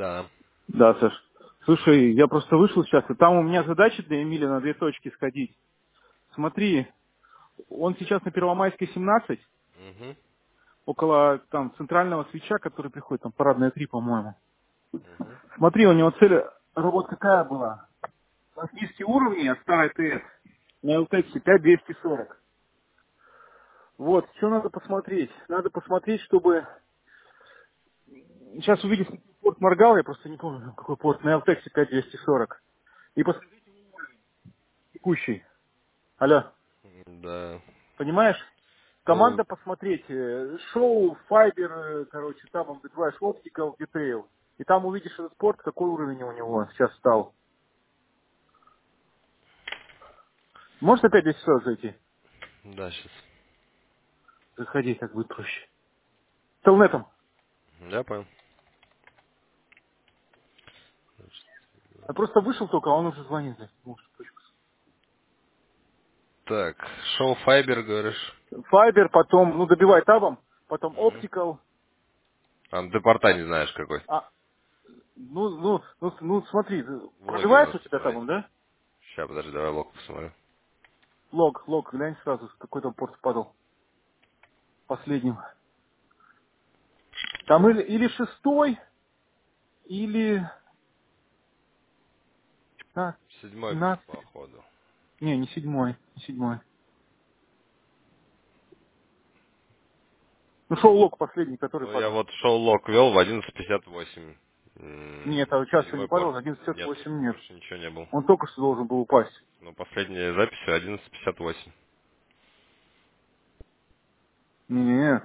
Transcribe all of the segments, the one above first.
Да. Да, Саш. Слушай, я просто вышел сейчас, и там у меня задача для Эмиля на 2 точки сходить. Смотри, он сейчас на Первомайской 17, Угу. около там центрального свеча, который приходит, там парадная 3, по-моему. Угу. Смотри, у него цель работа какая была? На снизки уровни от 100 АТС на LTX 5240. Вот, что надо посмотреть? Надо посмотреть, чтобы... Сейчас увидишь, какой порт моргал, я просто не помню, какой порт, на LTX 5240. И посмотри текущий. Алло. Да. Понимаешь? Ну, Команда посмотреть, шоу, Fiber, короче, там он добиваешь Optical Detail. И там увидишь этот порт, какой уровень у него сейчас стал. Можешь опять 10 часов зайти? да, сейчас. Заходи, так будет проще. Телнетом. Я понял. Я просто вышел только, а он уже звонит. Так, шоу Файбер, говоришь? Fiber, потом, ну, добивай табом, потом Угу. Optical. А, ты порта не знаешь какой. А, ну, смотри, В логе пробивается можешь у тебя посмотреть. табом, да? Сейчас, подожди, давай лог посмотрю. Лог, глянь сразу, какой там порт падал последним. Там или шестой, или 15, Седьмой, 17. походу. Не седьмой, не седьмой. Ну, шоу-лог последний, который Ну, я падал. вот шоу лог вел в 11:58. Нет, а сейчас что не Седьмой порт. падал, Нет, 11.58 нет. больше ничего не был. Он только что должен был упасть. Но последняя запись 11:58. Не-не-не.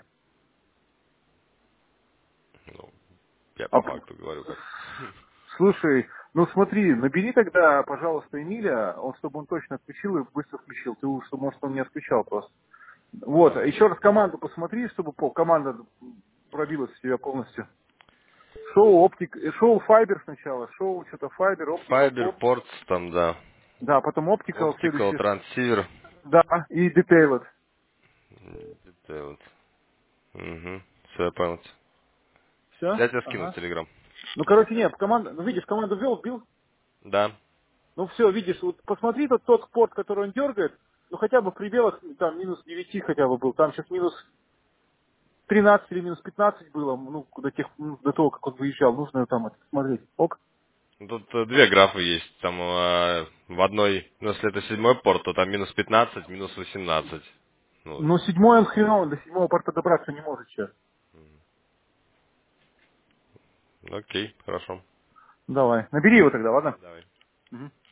Ну, я А, по факту говорю как. слушай, ну смотри, набери тогда, пожалуйста, Эмиля, он, чтобы он точно отключил и быстро включил. Ты, чтобы, может, он не отключал просто. Вот, Давай. еще раз команду посмотри, чтобы команда пробилась в тебя полностью. Ну, Шоу оптик, шоу Fiber сначала, шоу что-то Fiber, Optical Fiber, Port, Ports, там, да. да, потом Optical, Optical, следующий, Transceiver. да, и Detailed. Это вот. Угу. Все, я понял. Все? Я тебе скину в Ага. Телеграм. Ну, короче, нет, команда, ну, видишь, команду вбил. Да. Ну, все, видишь, вот посмотри тот порт, который он дергает, ну, хотя бы в пределах, там, минус 9 хотя бы был, там сейчас минус 13 или минус 15 было, ну, до того, как он выезжал, нужно там это смотреть. Ок. Тут две графы есть. Там в одной, ну если это седьмой порт, то там минус 15, минус 18. Ну, Ну, седьмой он хреновый, до седьмого порта добраться не может сейчас. окей, хорошо. Давай, набери его тогда, ладно? Давай. Мгм.